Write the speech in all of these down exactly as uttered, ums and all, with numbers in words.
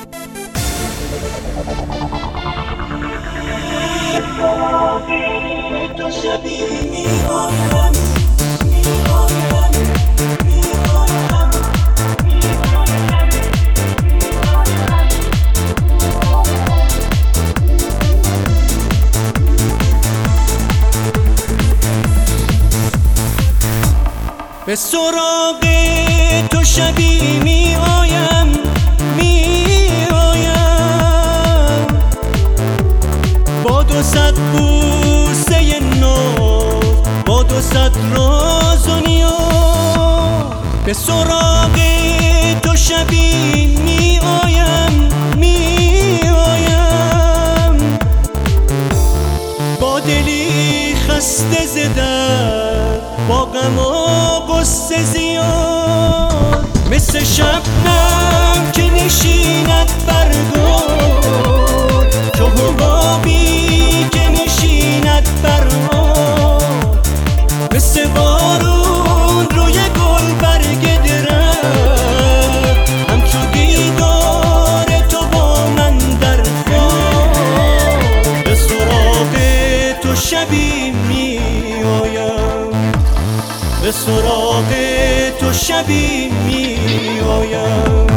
تو شبی می‌آیم می‌آیم می‌آیم به سراغ تو شبی می‌آیم می‌آیم با دو صد بوسه ناز، با دو صد راز و نیاز. به سراغ تو شبی می‌آیم می‌آیم با دلی خسته ز درد، با غم و غصه زیاد. مثل شبنم که نشیند بر گل، چو حبابی که نشیند بر آب. مثل بارون روی گل برگ درخت، همچو دیدار تو با من در خواب. به سراغ تو شبی می‌آیم، به سراغ تو شبی می‌آیم.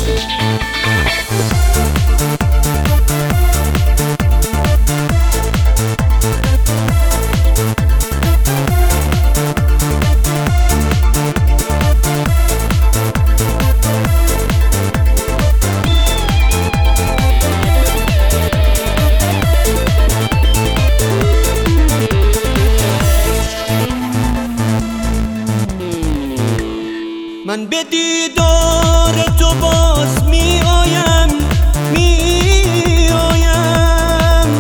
من به دیدار تو باز می‌آیم می‌آیم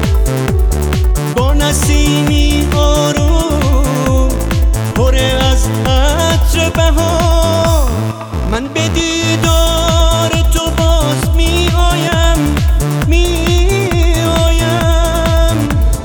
با نسیمی آروم پر از عطر بهار. من به دیدار تو باز می‌آیم می‌آیم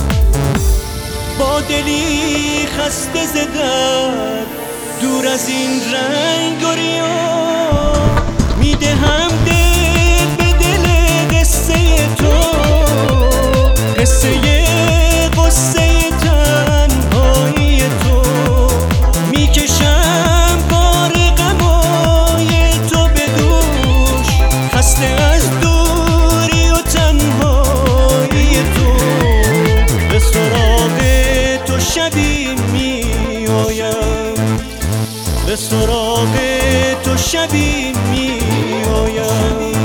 با دلی خسته ز درد، دور از این رنگ و ریا. میدهم دل به دل قصه تو، قصه قصه تنهایی تو. میکشم بار غمای تو به دوش، خسته از دوری و تنهایی تو. به سراغ تو شبی می‌آیم، به سراغ تو شبی می‌آیم.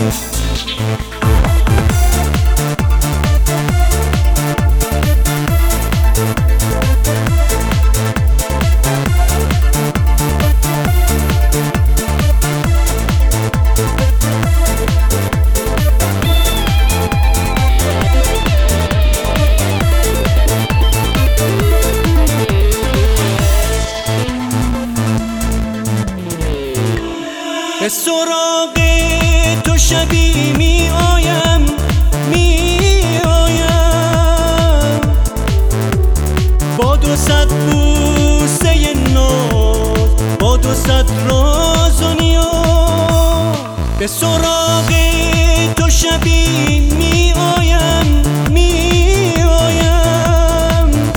به سراغ تو شبی می‌آیم می‌آیم با دو صد بوسه ناز، با دو صد راز و نیاز. به سراغ تو شبی می‌آیم می‌آیم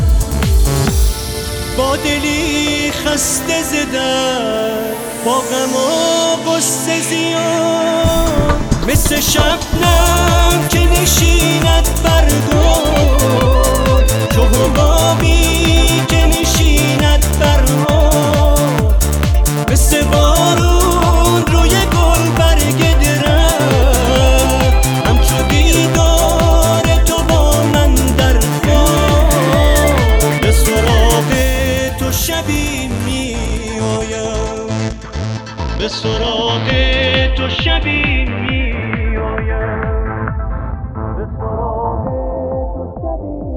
با دلی خسته ز درد، با غم و غصه زیاد. مثل شبنم که نشیند بر گل، چو حبابی که نشیند بر آب. مثل بارون روی گل برگ درخت، همچو دیدار تو با من در خواب. به سراغ تو شبی می‌آیم، به سراغ تو شبی می‌آیم، به سراغ تو شبی